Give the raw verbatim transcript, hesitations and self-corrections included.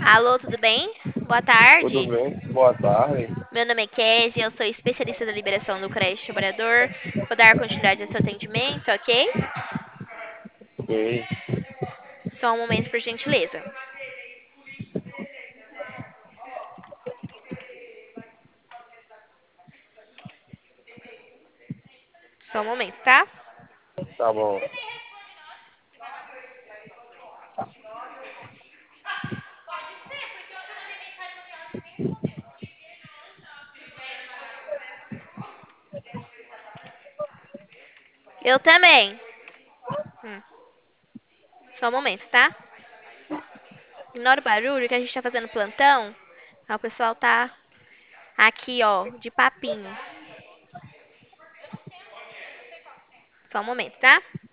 Alô, tudo bem? Boa Tudo tarde. bem? Boa tarde. Meu nome é Kézia, eu sou especialista da liberação do crédito trabalhador. Vou dar continuidade ao seu atendimento, ok? Ok. Só um momento, por gentileza. Só um momento, tá? Tá bom. Eu também. Hum, Só um momento, tá? Ignora o barulho que a gente tá fazendo plantão. Ah, o pessoal tá aqui, ó, de papinho. Só um momento, tá?